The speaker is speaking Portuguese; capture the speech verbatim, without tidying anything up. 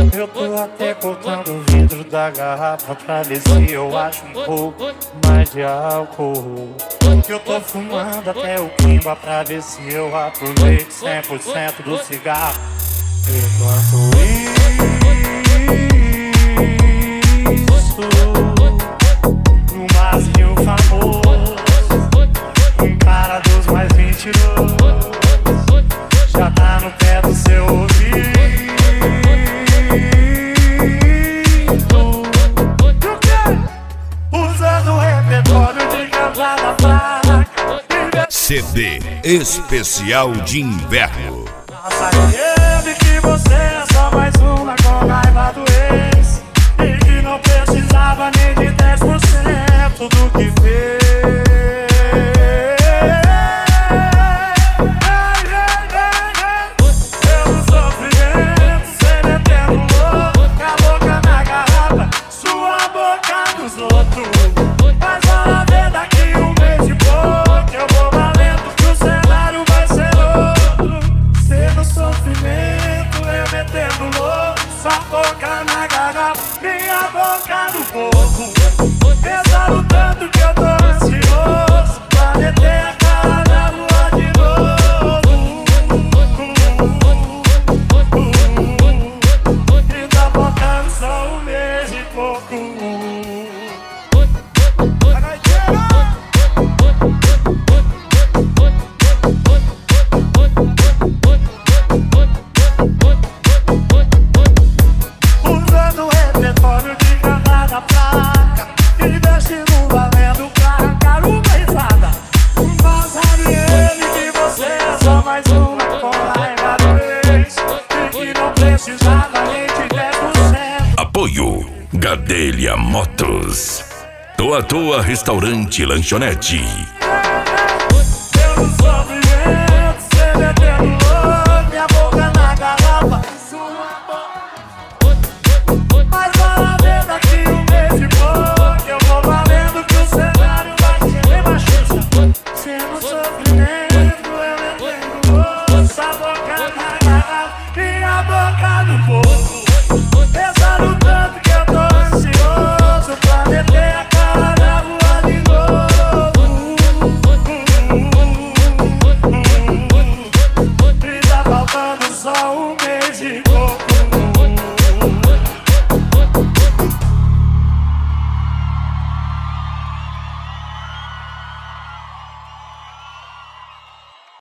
Eu tô até cortando o vidro da garrafa pra ver se eu acho um pouco mais de álcool. Eu tô fumando até o quimba pra ver se eu aproveito cem por cento do cigarro. Enquanto isso, no barzinho famoso, um cara dos mais mentirosos já tá no pé do seu ouvido. Usando o repertório de casada fraca. C D especial de inverno. Sabe que você é só mais uma com raiva do ex, e que não precisava nem de dez por cento do que fez. Pelo sofrimento, cê metendo louco, com a boca na garrafa, sua boca nos outros. Mas olha ver daqui um mês e pouco, eu vou valendo que o cenário vai ser outro. Cê no sofrimento, eu metendo louco, sua boca na garrafa, minha boca no fogo. Pesado tanto que eu tô ansioso pra meter a cara na lua de novo. E tá faltando só um mês e pouco. Usando o repertório de cantada fraca, investindo valendo pra arrancar uma risada. Não sabe ele que você é só mais uma com raiva do ex, e que não precisava nem de dez por cento. Apoio Gadelha Motos. Toa Toa Restaurante e Lanchonete.